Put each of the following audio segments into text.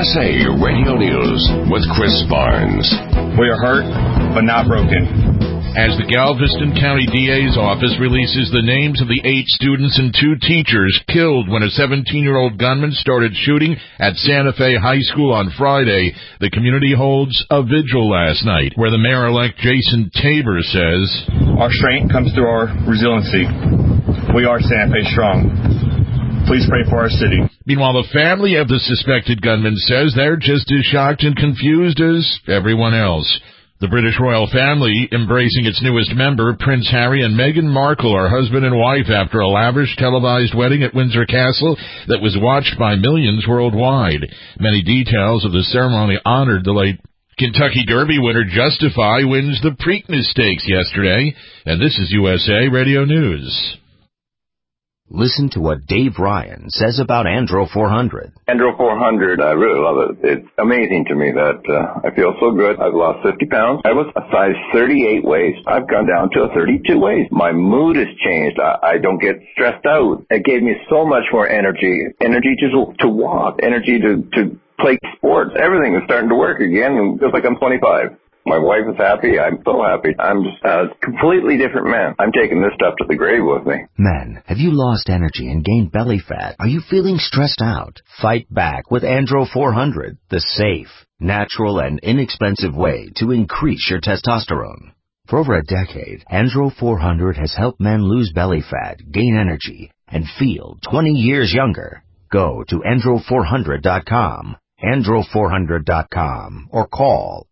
USA Radio News with Chris Barnes. We are hurt, but not broken. As the Galveston County DA's office releases the names of the 8 students and 2 teachers killed when a 17-year-old gunman started shooting at Santa Fe High School on Friday, the community holds a vigil last night, where the mayor-elect Jason Tabor says, "Our strength comes through our resiliency. We are Santa Fe strong. Please pray for our city." Meanwhile, the family of the suspected gunman says they're just as shocked and confused as everyone else. The British royal family, embracing its newest member, Prince Harry and Meghan Markle, are husband and wife after a lavish televised wedding at Windsor Castle that was watched by millions worldwide. Many details of the ceremony honored the late Kentucky Derby winner Justify wins the Preakness Stakes yesterday. And this is USA Radio News. Listen to what Dave Ryan says about Andro 400. Andro 400, I really love it. It's amazing to me that I feel so good. I've lost 50 pounds. I was a size 38 waist. I've gone down to a 32 waist. My mood has changed. I don't get stressed out. It gave me so much more energy. Energy to walk. Energy to play sports. Everything is starting to work again. And just like I'm 25. My wife is happy. I'm so happy. I'm just a completely different man. I'm taking this stuff to the grave with me. Men, have you lost energy and gained belly fat? Are you feeling stressed out? Fight back with Andro 400, the safe, natural, and inexpensive way to increase your testosterone. For over a decade, Andro 400 has helped men lose belly fat, gain energy, and feel 20 years younger. Go to andro400.com. andro400.com or call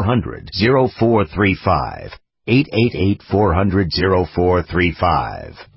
888-400-0435. 888-400-0435.